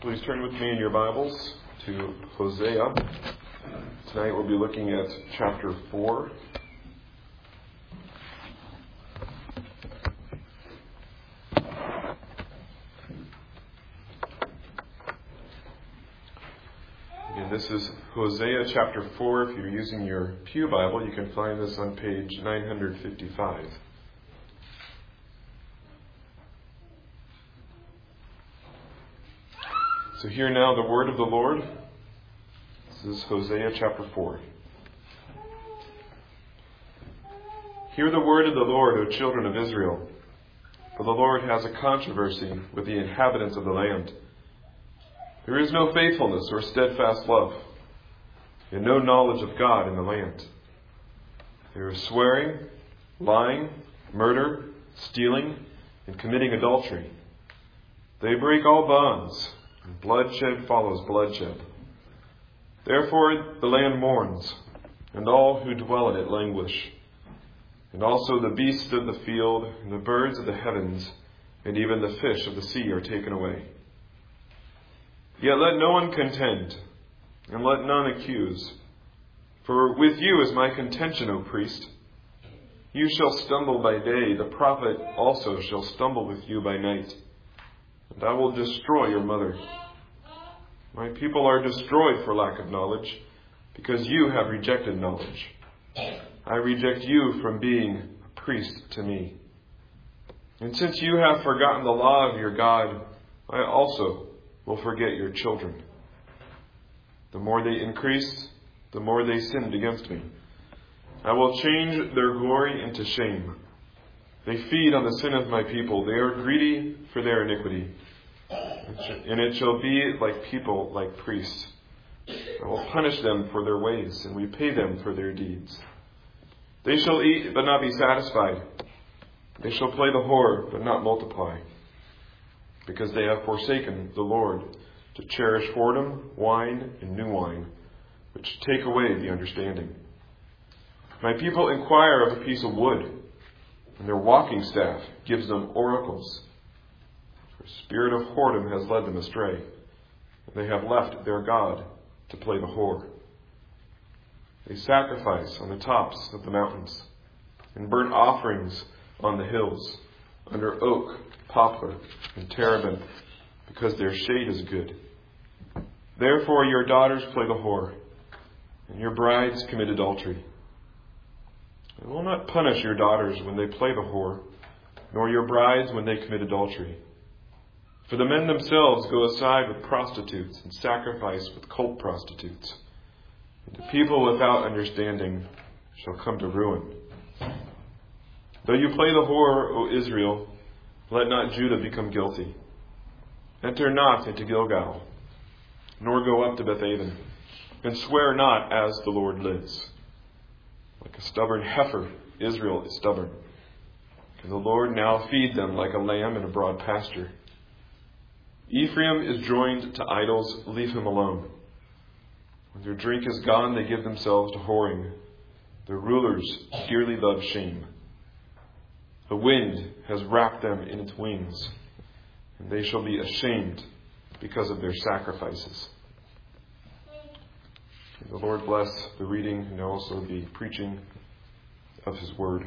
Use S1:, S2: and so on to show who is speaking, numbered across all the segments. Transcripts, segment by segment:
S1: Please turn with me in your Bibles to Hosea. Tonight we'll be looking at chapter 4. Again, this is Hosea chapter 4. If you're using your Pew Bible, you can find this on page 955. So hear now the word of the Lord. This is Hosea chapter 4. Hear the word of the Lord, O children of Israel. For the Lord has a controversy with the inhabitants of the land. There is no faithfulness or steadfast love, and no knowledge of God in the land. There is swearing, lying, murder, stealing, and committing adultery. They break all bonds, and bloodshed follows bloodshed. Therefore the land mourns, and all who dwell in it languish. And also the beasts of the field, and the birds of the heavens, and even the fish of the sea are taken away. Yet let no one contend, and let none accuse. For with you is my contention, O priest. You shall stumble by day, the prophet also shall stumble with you by night. And I will destroy your mother. My people are destroyed for lack of knowledge, because you have rejected knowledge. I reject you from being a priest to me. And since you have forgotten the law of your God, I also will forget your children. The more they increased, the more they sinned against me. I will change their glory into shame. They feed on the sin of my people. They are greedy for their iniquity. And it shall be like people, like priests. I will punish them for their ways, and repay them for their deeds. They shall eat, but not be satisfied. They shall play the whore, but not multiply. Because they have forsaken the Lord, to cherish whoredom, wine, and new wine, which take away the understanding. My people inquire of a piece of wood, and their walking staff gives them oracles. For the spirit of whoredom has led them astray, and they have left their God to play the whore. They sacrifice on the tops of the mountains, and burnt offerings on the hills, under oak, poplar, and terebinth, because their shade is good. Therefore your daughters play the whore, and your brides commit adultery. I will not punish your daughters when they play the whore, nor your brides when they commit adultery. For the men themselves go aside with prostitutes and sacrifice with cult prostitutes. And the people without understanding shall come to ruin. Though you play the whore, O Israel, let not Judah become guilty. Enter not into Gilgal, nor go up to Bethaven, and swear not as the Lord lives. Like a stubborn heifer, Israel is stubborn. Can the Lord now feed them like a lamb in a broad pasture? Ephraim is joined to idols, leave him alone. When their drink is gone, they give themselves to whoring. Their rulers dearly love shame. The wind has wrapped them in its wings, and they shall be ashamed because of their sacrifices. May the Lord bless the reading and also the preaching of His Word.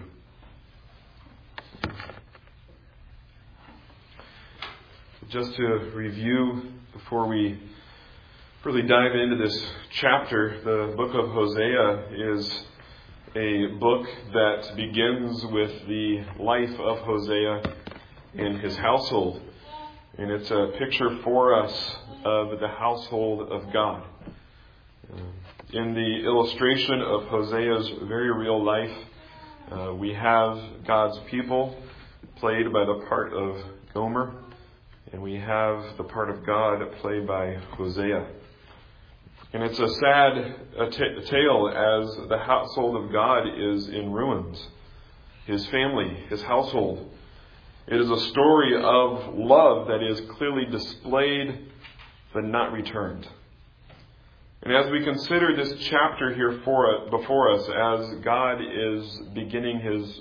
S1: Just to review before we really dive into this chapter, the book of Hosea is a book that begins with the life of Hosea and his household. And it's a picture for us of the household of God. In the illustration of Hosea's very real life, we have God's people played by the part of Gomer, and we have the part of God played by Hosea. And it's a sad tale as the household of God is in ruins. His family, his household. It is a story of love that is clearly displayed but not returned. And as we consider this chapter here before us, as God is beginning his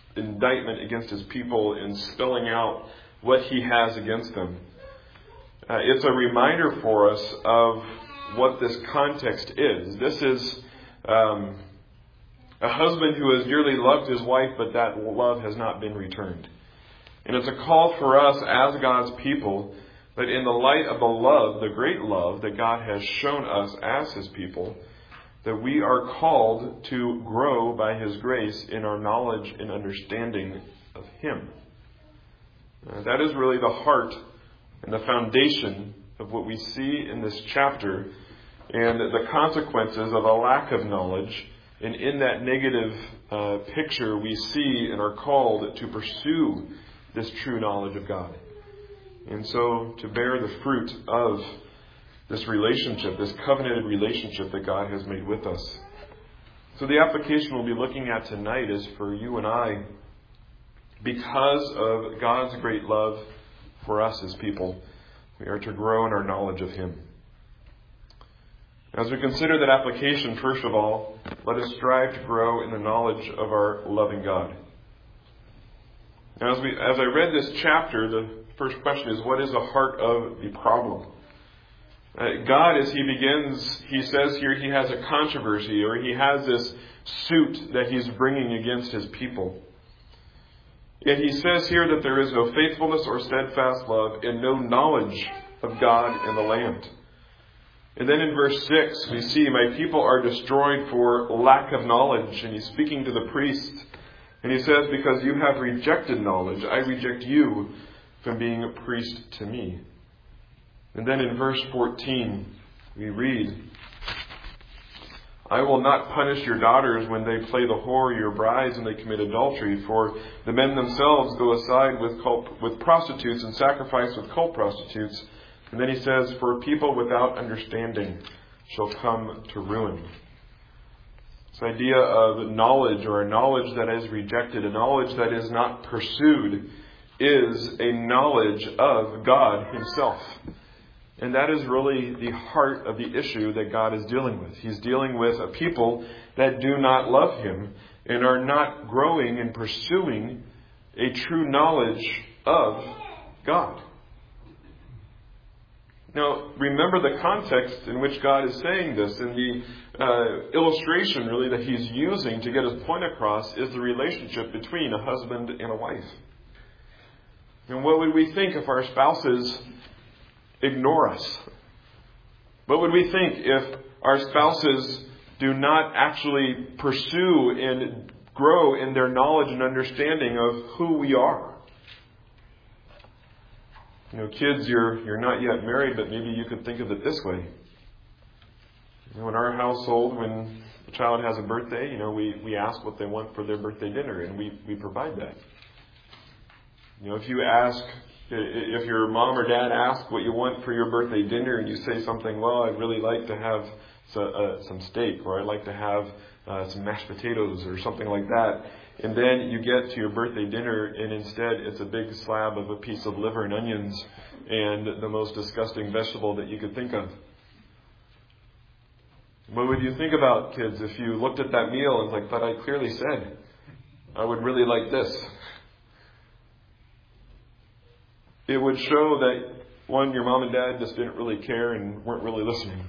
S1: indictment against his people and spelling out what he has against them, it's a reminder for us of what this context is. This is a husband who has dearly loved his wife, but that love has not been returned. And it's a call for us as God's people that in the light of the love, the great love that God has shown us as His people, that we are called to grow by His grace in our knowledge and understanding of Him. That is really the heart and the foundation of what we see in this chapter, and the consequences of a lack of knowledge. And in that negative picture, we see and are called to pursue this true knowledge of God. And so to bear the fruit of this relationship, this covenanted relationship that God has made with us. So the application we'll be looking at tonight is for you and I, because of God's great love for us as people, we are to grow in our knowledge of Him. As we consider that application, first of all, let us strive to grow in the knowledge of our loving God. Now, as I read this chapter, the first question is, what is the heart of the problem? God, as He begins, He says here He has a controversy, or He has this suit that He's bringing against His people. Yet He says here that there is no faithfulness or steadfast love and no knowledge of God in the land. And then in verse 6, we see, my people are destroyed for lack of knowledge. And He's speaking to the priest. And He says, because you have rejected knowledge, I reject you from being a priest to me. And then in verse 14, we read, I will not punish your daughters when they play the whore, your brides when they commit adultery, for the men themselves go aside with prostitutes and sacrifice with cult prostitutes. And then He says, for people without understanding shall come to ruin. This idea of knowledge, or a knowledge that is rejected, a knowledge that is not pursued, is a knowledge of God Himself. And that is really the heart of the issue that God is dealing with. He's dealing with a people that do not love Him and are not growing and pursuing a true knowledge of God. Now, remember the context in which God is saying this, and the illustration really that He's using to get His point across is the relationship between a husband and a wife. And what would we think if our spouses ignore us? What would we think if our spouses do not actually pursue and grow in their knowledge and understanding of who we are? You know, kids, you're not yet married, but maybe you could think of it this way. You know, in our household, when a child has a birthday, we ask what they want for their birthday dinner, and we provide that. If your mom or dad ask what you want for your birthday dinner, and you say something, well, I'd really like to have some steak, or I'd like to have some mashed potatoes, or something like that. And then you get to your birthday dinner, and instead it's a big slab of a piece of liver and onions and the most disgusting vegetable that you could think of. What would you think about, kids, if you looked at that meal and was like, but I clearly said I would really like this? It would show that, one, your mom and dad just didn't really care and weren't really listening.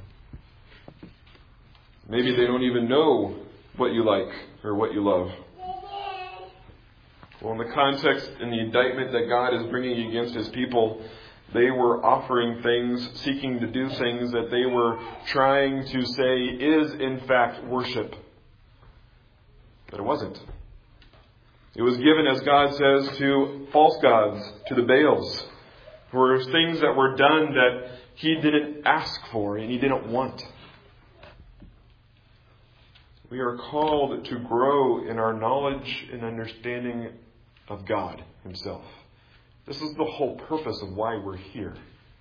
S1: Maybe they don't even know what you like or what you love. Well, in the context, in the indictment that God is bringing against His people, they were offering things, seeking to do things that they were trying to say is in fact worship. But it wasn't. It was given, as God says, to false gods, to the Baals, for things that were done that He didn't ask for and He didn't want. We are called to grow in our knowledge and understanding of God Himself. This is the whole purpose of why we're here.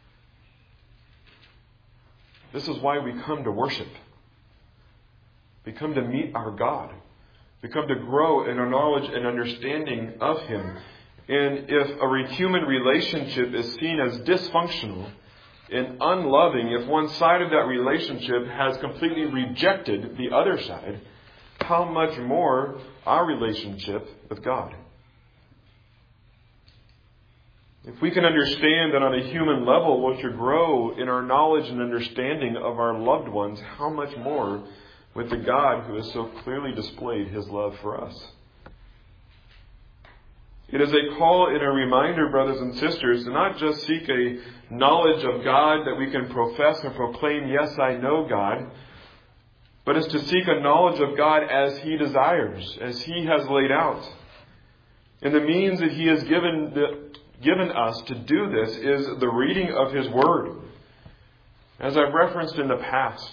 S1: This is why we come to worship. We come to meet our God. We come to grow in our knowledge and understanding of Him. And if a human relationship is seen as dysfunctional and unloving, if one side of that relationship has completely rejected the other side, how much more our relationship with God? If we can understand that on a human level we're to grow in our knowledge and understanding of our loved ones, how much more with the God who has so clearly displayed His love for us. It is a call and a reminder, brothers and sisters, to not just seek a knowledge of God that we can profess and proclaim, yes, I know God, but is to seek a knowledge of God as He desires, as He has laid out. And the means that He has given us to do this is the reading of His Word. As I've referenced in the past,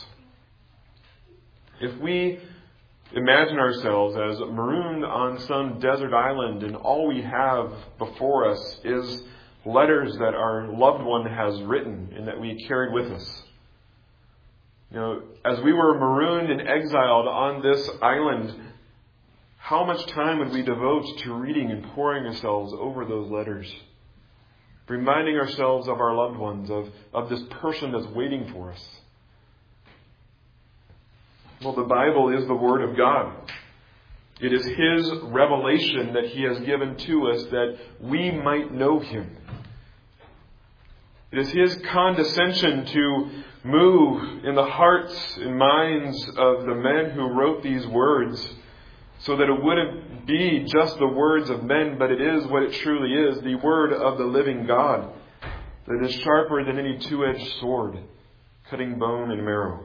S1: if we imagine ourselves as marooned on some desert island and all we have before us is letters that our loved one has written and that we carried with us. As we were marooned and exiled on this island, how much time would we devote to reading and poring ourselves over those letters? Reminding ourselves of our loved ones, of this person that's waiting for us. Well, the Bible is the Word of God. It is His revelation that He has given to us that we might know Him. It is His condescension to move in the hearts and minds of the men who wrote these words so that it wouldn't be just the words of men, but it is what it truly is, the Word of the living God that is sharper than any two-edged sword, cutting bone and marrow.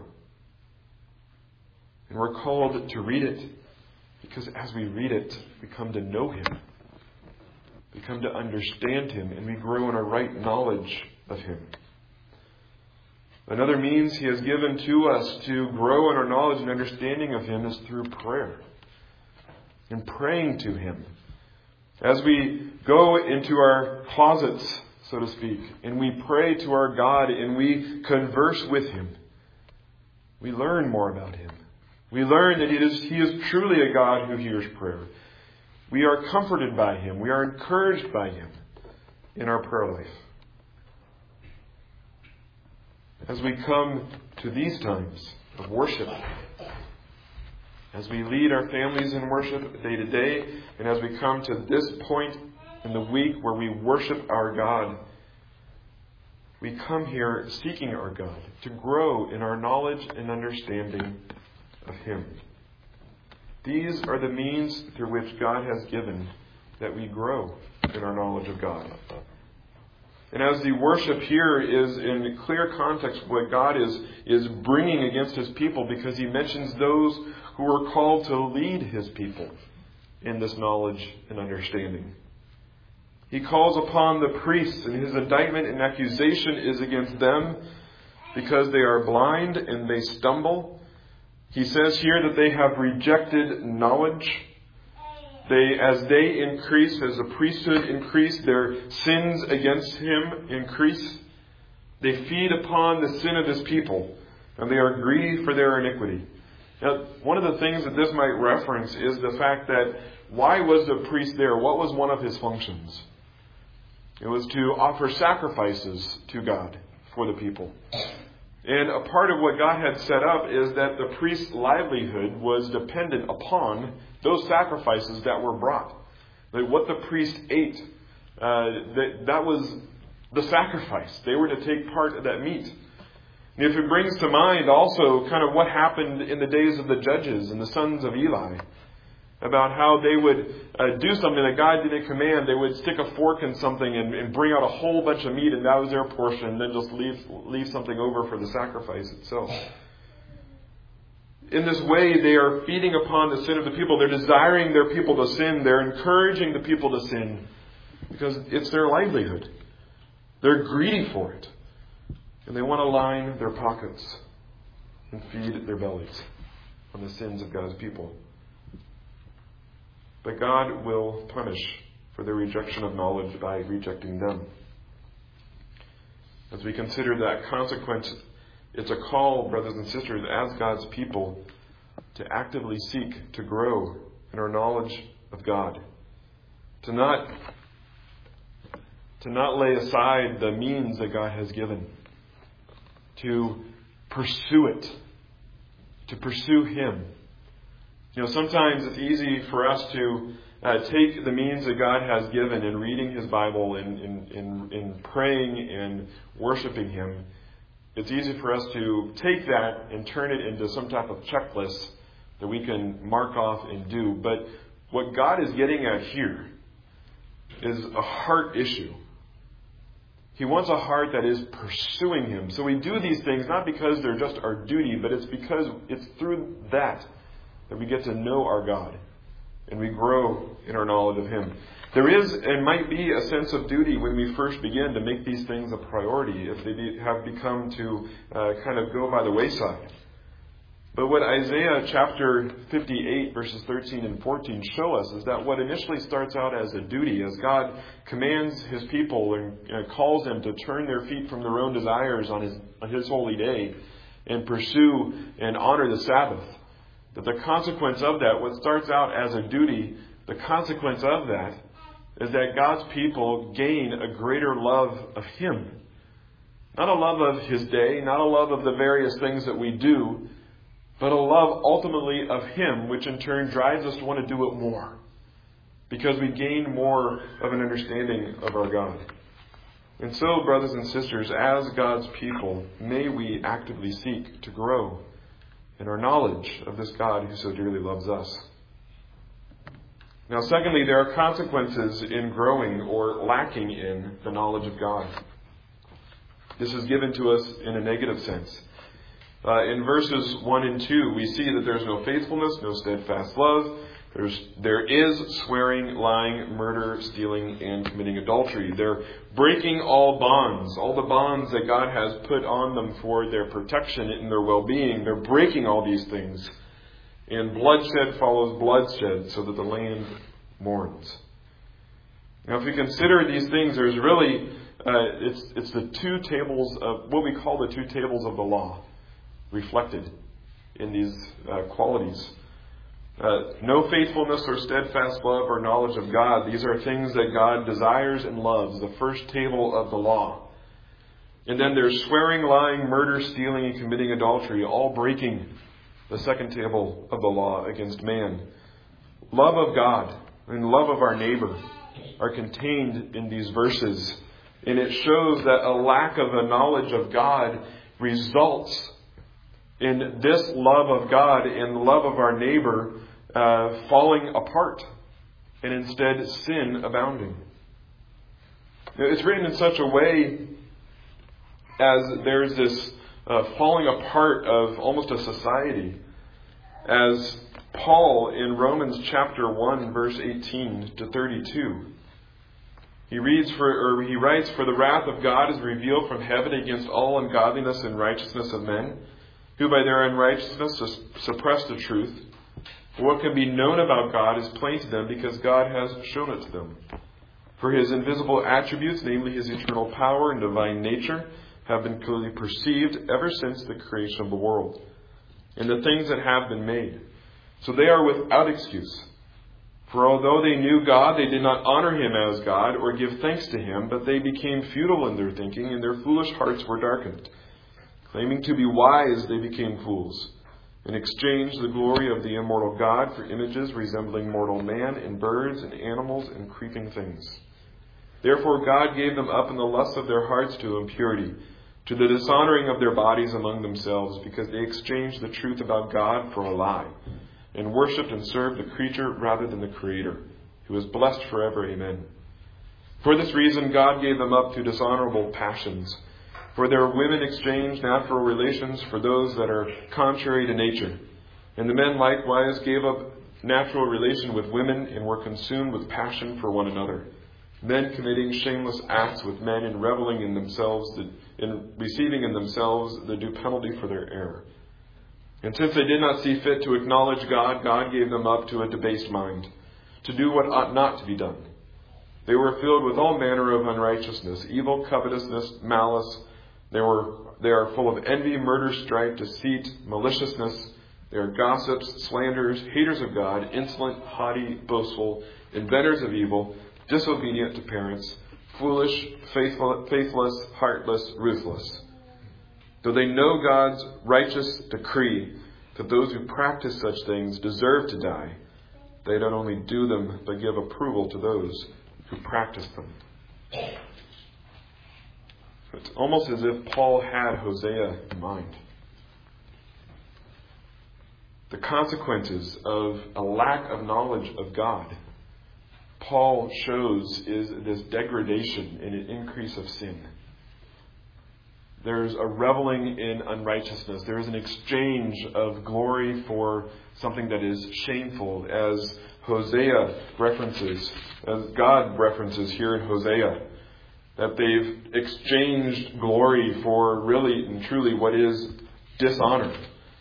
S1: And we're called to read it because as we read it, we come to know Him. We come to understand Him and we grow in a right knowledge of Him. Another means He has given to us to grow in our knowledge and understanding of Him is through prayer and praying to Him. As we go into our closets, so to speak, and we pray to our God and we converse with Him, we learn more about Him. We learn that He is truly a God who hears prayer. We are comforted by Him. We are encouraged by Him in our prayer life. As we come to these times of worship, as we lead our families in worship day to day, and as we come to this point in the week where we worship our God, we come here seeking our God to grow in our knowledge and understanding of Him. These are the means through which God has given that we grow in our knowledge of God. And as the worship here is in clear context what God is bringing against His people, because He mentions those who are called to lead His people in this knowledge and understanding. He calls upon the priests, and His indictment and accusation is against them because they are blind and they stumble. He says here that they have rejected knowledge. As they increase, as the priesthood increase, their sins against Him increase. They feed upon the sin of His people, and they are grieved for their iniquity. Now, one of the things that this might reference is the fact that why was the priest there? What was one of his functions? It was to offer sacrifices to God for the people. And a part of what God had set up is that the priest's livelihood was dependent upon those sacrifices that were brought. Like what the priest ate, that was the sacrifice. They were to take part of that meat. And if it brings to mind also kind of what happened in the days of the judges and the sons of Eli, about how they would do something that God didn't command. They would stick a fork in something and bring out a whole bunch of meat, and that was their portion, and then just leave something over for the sacrifice itself. In this way, they are feeding upon the sin of the people. They're desiring their people to sin. They're encouraging the people to sin because it's their livelihood. They're greedy for it. And they want to line their pockets and feed their bellies on the sins of God's people. But God will punish for their rejection of knowledge by rejecting them. As we consider that consequence, it's a call, brothers and sisters, as God's people, to actively seek to grow in our knowledge of God. To not lay aside the means that God has given. To pursue it. To pursue Him. Sometimes it's easy for us to take the means that God has given in reading His Bible, in praying and worshiping Him, it's easy for us to take that and turn it into some type of checklist that we can mark off and do. But what God is getting at here is a heart issue. He wants a heart that is pursuing Him. So we do these things not because they're just our duty, but it's because it's through that we get to know our God and we grow in our knowledge of Him. There is and might be a sense of duty when we first begin to make these things a priority if they have become to kind of go by the wayside. But what Isaiah chapter 58 verses 13 and 14 show us is that what initially starts out as a duty, as God commands His people and calls them to turn their feet from their own desires on His holy day and pursue and honor the Sabbath, that the consequence of that, what starts out as a duty, the consequence of that is that God's people gain a greater love of Him. Not a love of His day, not a love of the various things that we do, but a love ultimately of Him, which in turn drives us to want to do it more. Because we gain more of an understanding of our God. And so, brothers and sisters, as God's people, may we actively seek to grow in our knowledge of this God who so dearly loves us. Now, secondly, there are consequences in growing or lacking in the knowledge of God. This is given to us in a negative sense. In verses 1 and 2, we see that there's no faithfulness, no steadfast love. There is swearing, lying, murder, stealing, and committing adultery. They're breaking all bonds, all the bonds that God has put on them for their protection and their well-being. They're breaking all these things. And bloodshed follows bloodshed, so that the land mourns. Now, if we consider these things, there's really, it's the two tables of, what we call the two tables of the law, reflected in these qualities. No faithfulness or steadfast love or knowledge of God. These are things that God desires and loves, the first table of the law. And then there's swearing, lying, murder, stealing, and committing adultery, all breaking the second table of the law against man. Love of God and love of our neighbor are contained in these verses. And it shows that a lack of a knowledge of God results in this love of God and the love of our neighbor falling apart, and instead sin abounding. It's written in such a way as there's this falling apart of almost a society. As Paul in Romans chapter 1 verse 18 to 32, he writes, "For the wrath of God is revealed from heaven against all ungodliness and righteousness of men, who by their unrighteousness suppress the truth. For what can be known about God is plain to them, because God has shown it to them. For His invisible attributes, namely His eternal power and divine nature, have been clearly perceived ever since the creation of the world, and the things that have been made. So they are without excuse. For although they knew God, they did not honor Him as God or give thanks to Him, but they became futile in their thinking, and their foolish hearts were darkened. Claiming to be wise, they became fools, and exchanged the glory of the immortal God for images resembling mortal man and birds and animals and creeping things. Therefore God gave them up in the lust of their hearts to impurity, to the dishonoring of their bodies among themselves, because they exchanged the truth about God for a lie, and worshipped and served the creature rather than the Creator, who is blessed forever. Amen. For this reason God gave them up to dishonorable passions. For their women exchanged natural relations for those that are contrary to nature. And the men likewise gave up natural relation with women, and were consumed with passion for one another, men committing shameless acts with men, and reveling in themselves, in receiving in themselves the due penalty for their error. And since they did not see fit to acknowledge God, God gave them up to a debased mind, to do what ought not to be done. They were filled with all manner of unrighteousness, evil, covetousness, malice. They are full of envy, murder, strife, deceit, maliciousness. They are gossips, slanderers, haters of God, insolent, haughty, boastful, inventors of evil, disobedient to parents, foolish, faithless, heartless, ruthless. Though they know God's righteous decree that those who practice such things deserve to die, they not only do them, but give approval to those who practice them. It's almost as if Paul had Hosea in mind. The consequences of a lack of knowledge of God, Paul shows, is this degradation and an increase of sin. There's a reveling in unrighteousness. There is an exchange of glory for something that is shameful, as Hosea references, as God references here in Hosea, that they've exchanged glory for really and truly what is dishonor.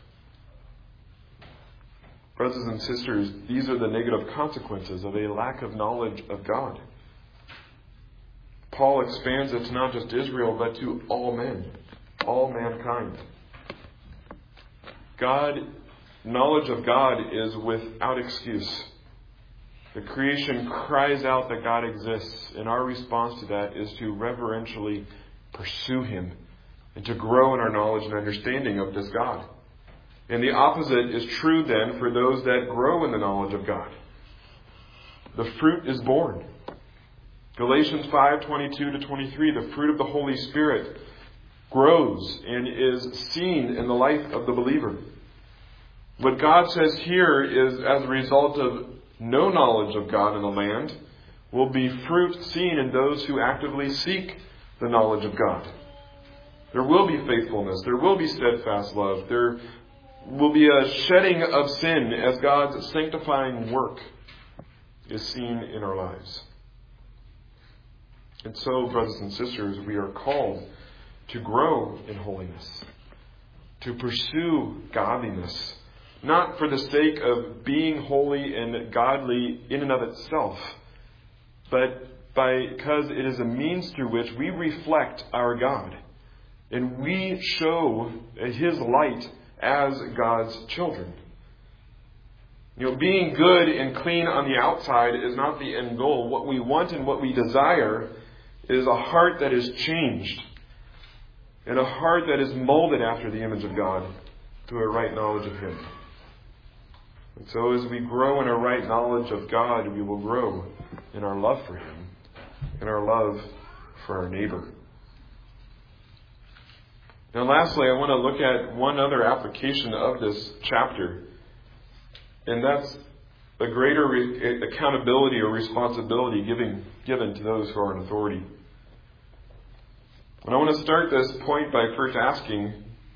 S1: Brothers and sisters, these are the negative consequences of a lack of knowledge of God. Paul expands it to not just Israel, but to all men, all mankind. Knowledge of God is without excuse. The creation cries out that God exists, and our response to that is to reverentially pursue Him and to grow in our knowledge and understanding of this God. And the opposite is true then for those that grow in the knowledge of God. The fruit is born. Galatians 5:22-23, the fruit of the Holy Spirit grows and is seen in the life of the believer. What God says here is, as a result of no knowledge of God in the land, will be fruit seen in those who actively seek the knowledge of God. There will be faithfulness. There will be steadfast love. There will be a shedding of sin as God's sanctifying work is seen in our lives. And so, brothers and sisters, we are called to grow in holiness, to pursue godliness, not for the sake of being holy and godly in and of itself, but because it is a means through which we reflect our God and we show His light as God's children. Being good and clean on the outside is not the end goal. What we want and what we desire is a heart that is changed and a heart that is molded after the image of God through a right knowledge of Him. And so as we grow in our right knowledge of God, we will grow in our love for Him and our love for our neighbor. Now lastly, I want to look at one other application of this chapter, and that's a greater accountability or responsibility given to those who are in authority. And I want to start this point by first asking,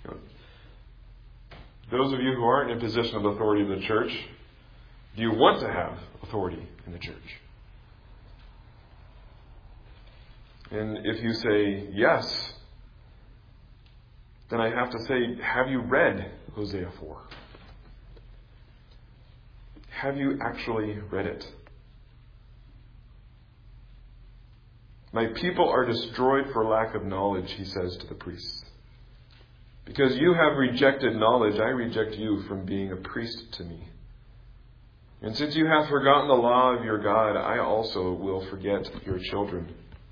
S1: those of you who aren't in a position of authority in the church, do you want to have authority in the church? And if you say yes, then I have to say, have you read Hosea 4? Have you actually read it? My people are destroyed for lack of knowledge, he says to the priests. Because you have rejected knowledge, I reject you from being a priest to me. And since you have forgotten the law of your God, I also will forget your children.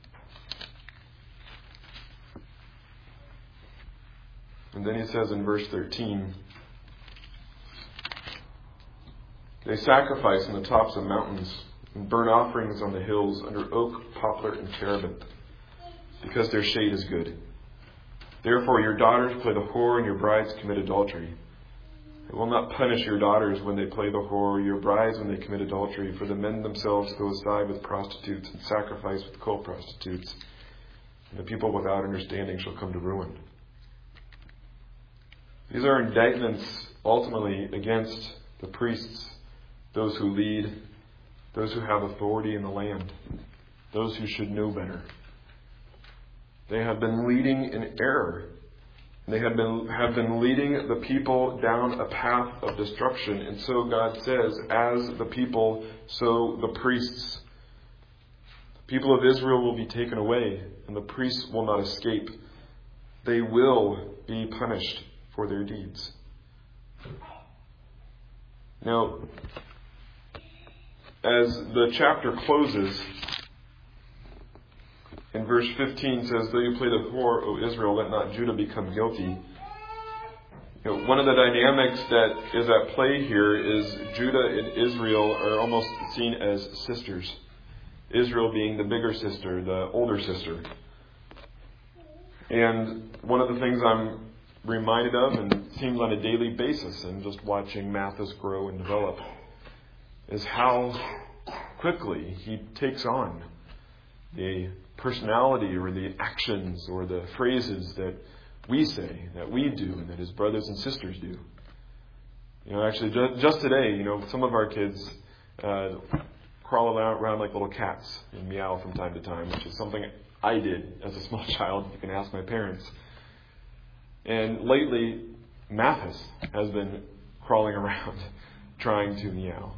S1: And then he says in verse 13, they sacrifice on the tops of mountains and burn offerings on the hills under oak, poplar, and terebinth, because their shade is good. Therefore your daughters play the whore and your brides commit adultery. I will not punish your daughters when they play the whore, your brides when they commit adultery, for the men themselves go aside with prostitutes and sacrifice with co-prostitutes, and the people without understanding shall come to ruin. These are indictments ultimately against the priests, those who lead, those who have authority in the land, those who should know better. They have been leading in error. They have been leading the people down a path of destruction. And so God says, as the people, so the priests. The people of Israel will be taken away, and the priests will not escape. They will be punished for their deeds. Now, as the chapter closes, in verse 15 says, though you play the whore, O Israel, let not Judah become guilty. One of the dynamics that is at play here is Judah and Israel are almost seen as sisters. Israel being the bigger sister, the older sister. And one of the things I'm reminded of, and it seems on a daily basis, and just watching Mathis grow and develop, is how quickly he takes on the personality or the actions or the phrases that we say, that we do, and that his brothers and sisters do. Actually, just today, some of our kids crawl around like little cats and meow from time to time, which is something I did as a small child. You can ask my parents. And lately, Mathis has been crawling around trying to meow.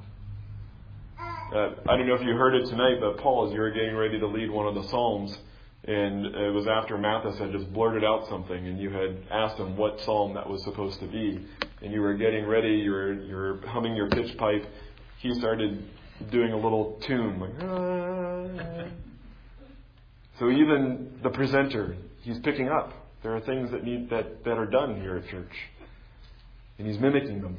S1: I don't know if you heard it tonight, but Paul, as you were getting ready to lead one of the Psalms, and it was after Mathis had just blurted out something, and you had asked him what psalm that was supposed to be, and you were getting ready, you were humming your pitch pipe, he started doing a little tune, like, ah. So even the presenter, he's picking up. There are things that are done here at church, and he's mimicking them.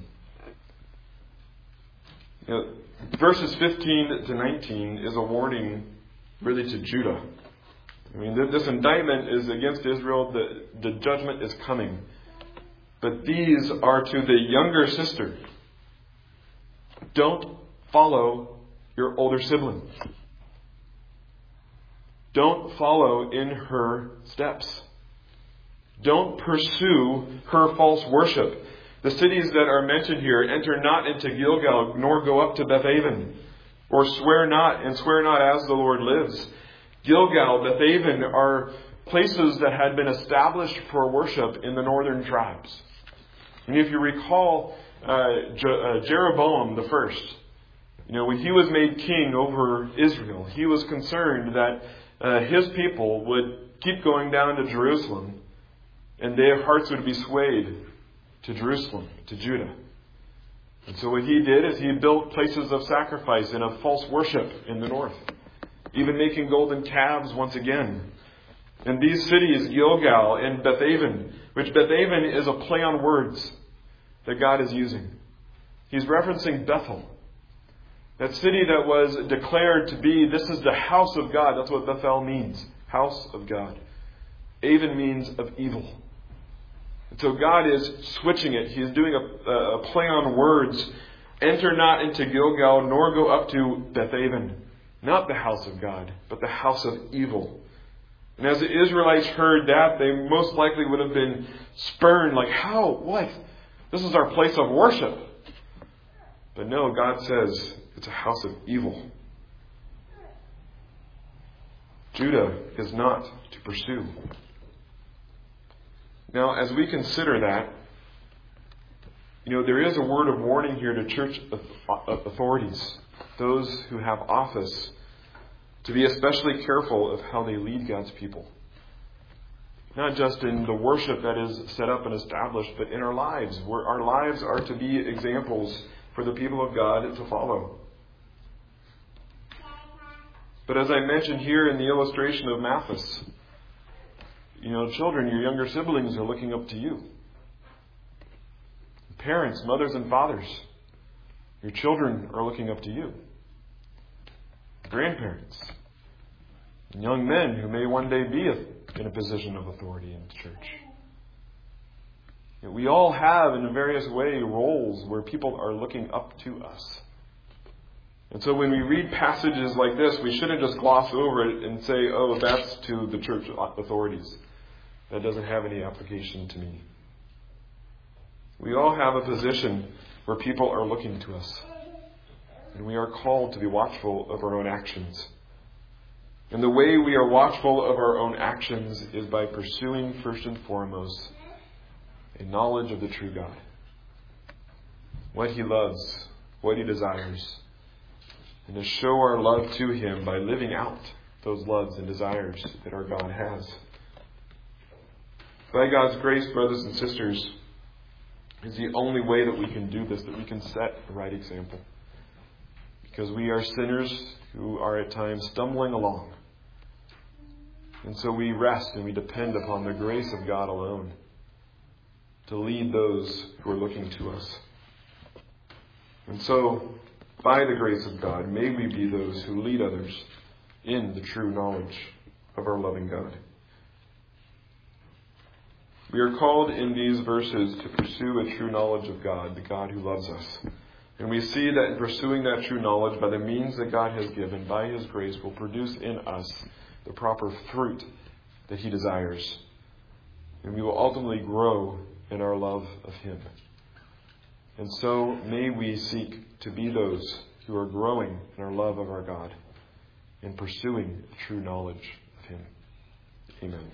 S1: Verses 15 to 19 is a warning really to Judah. This indictment is against Israel. The judgment is coming. But these are to the younger sister. Don't follow your older sibling. Don't follow in her steps. Don't pursue her false worship. The cities that are mentioned here, enter not into Gilgal, nor go up to Bethaven, or swear not as the Lord lives. Gilgal, Bethaven are places that had been established for worship in the northern tribes. And if you recall, Jeroboam the first, when he was made king over Israel, he was concerned that his people would keep going down to Jerusalem, and their hearts would be swayed to Jerusalem, to Judah. And so what he did is he built places of sacrifice and of false worship in the north, even making golden calves once again. And these cities, Gilgal and Bethaven, which Bethaven is a play on words that God is using. He's referencing Bethel, that city that was declared to be, this is the house of God. That's what Bethel means, house of God. Aven means of evil. And so God is switching it. He's doing a play on words. Enter not into Gilgal, nor go up to Bethaven. Not the house of God, but the house of evil. And as the Israelites heard that, they most likely would have been spurned, like, how? What? This is our place of worship. But no, God says it's a house of evil. Judah is not to pursue. Now, as we consider that, there is a word of warning here to church authorities, those who have office, to be especially careful of how they lead God's people. Not just in the worship that is set up and established, but in our lives, where our lives are to be examples for the people of God to follow. But as I mentioned here in the illustration of Mathis, children, your younger siblings are looking up to you. Parents, mothers and fathers, your children are looking up to you. Grandparents, and young men who may one day be in a position of authority in the church. We all have, in a various way, roles where people are looking up to us. And so when we read passages like this, we shouldn't just gloss over it and say, oh, that's to the church authorities. That doesn't have any application to me. We all have a position where people are looking to us. And we are called to be watchful of our own actions. And the way we are watchful of our own actions is by pursuing, first and foremost, a knowledge of the true God. What He loves, what He desires. And to show our love to Him by living out those loves and desires that our God has. By God's grace, brothers and sisters, is the only way that we can do this, that we can set the right example. Because we are sinners who are at times stumbling along. And so we rest and we depend upon the grace of God alone. to lead those who are looking to us. And so, by the grace of God, may we be those who lead others in the true knowledge of our loving God. We are called in these verses to pursue a true knowledge of God, the God who loves us. And we see that in pursuing that true knowledge by the means that God has given, by His grace, will produce in us the proper fruit that He desires. And we will ultimately grow in our love of Him. And so may we seek to be those who are growing in our love of our God and pursuing true knowledge of Him. Amen.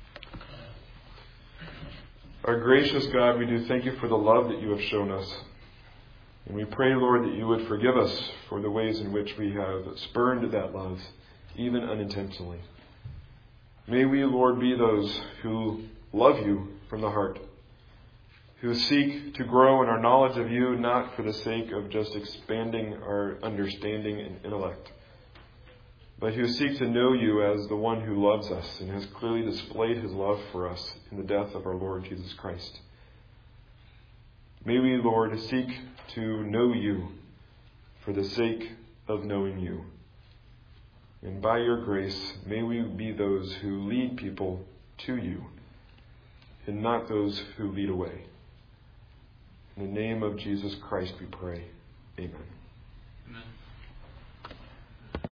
S1: Our gracious God, we do thank You for the love that You have shown us. And we pray, Lord, that You would forgive us for the ways in which we have spurned that love, even unintentionally. May we, Lord, be those who love You from the heart, who seek to grow in our knowledge of You, not for the sake of just expanding our understanding and intellect, but who seek to know You as the one who loves us and has clearly displayed His love for us in the death of our Lord Jesus Christ. May we, Lord, seek to know You for the sake of knowing You. And by Your grace, may we be those who lead people to You and not those who lead away. In the name of Jesus Christ we pray. Amen.